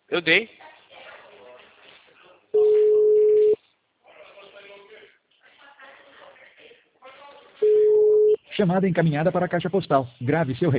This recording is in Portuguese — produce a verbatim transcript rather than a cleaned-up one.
Eu dei. Chamada encaminhada para a caixa postal. Grave seu